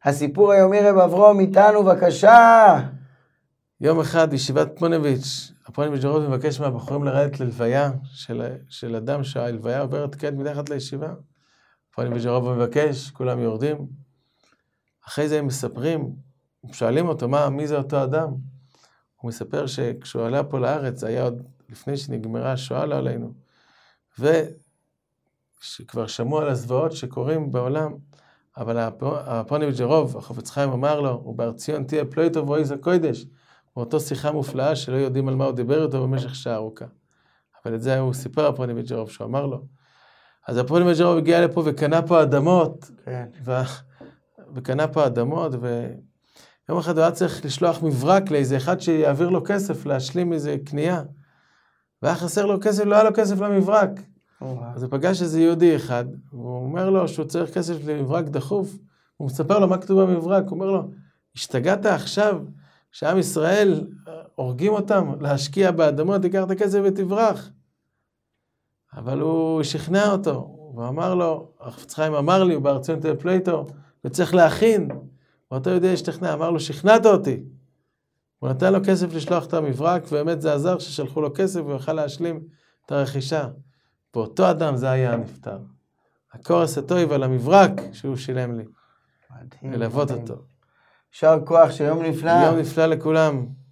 הסיפור היומי רב אברום איתנו, בבקשה. יום אחד ישיבת פוניביץ', הפוניביץ' הרוב מבקש מהבחורים לרדת ללוויה של אדם שההלוויה עוברת כעת מתחת לישיבה. הפוניביץ' הרוב מבקש, כולם יורדים. אחרי זה הם מספרים, שואלים אותו, מי זה אותו אדם? הוא מספר שכשהוא עלה פה לארץ, זה היה עוד לפני שנגמרה השואה לא עלינו, ושכבר שמעו על הזוועות שקורים בעולם, אבל הפוניביץ' הרוב, החפץ חיים אמר לו, ובארציון תהיה פלויטו ואויז הקודש, באותו שיחה מופלאה שלא יודעים על מה הוא דיבר איתו במשך שעה ארוכה. אבל את זה הוא סיפר הפוניביץ' הרוב, שהוא אמר לו. אז הפוניביץ' הרוב הגיע לפה וקנה פה אדמות, כן. וקנה פה אדמות, ויום אחד הוא היה צריך לשלוח מברק לאיזה אחד שיעביר לו כסף, להשלים איזה קנייה. והיה חסר לו כסף, לא היה לו כסף למברק. אז הוא פגש איזה יהודי אחד, והוא אומר לו שהוא צריך כסף למברק דחוף, הוא מספר לו מה כתוב במברק, הוא אומר לו, השתגעת עכשיו שעם ישראל הורגים אותם להשקיע באדמות, תיקח את הכסף ותברח. אבל הוא שכנע אותו, ואמר לו, החפץ חיים אמר לי, בארציון תהיה פלויטו, וצריך להכין. ואותו יהודי השתכנע, אמר לו, שכנעת אותי. הוא נתן לו כסף לשלוח את המברק, ובאמת זה עזר ששלחו לו כסף, והוא יוכל להשלים את הרכישה. ואותו אדם זה היה הנפטר. הקורס הטוב על המברק שהוא שילם לי. ללוות אותו. יישר כוח, שיום נפלא. יום נפלא לכולם.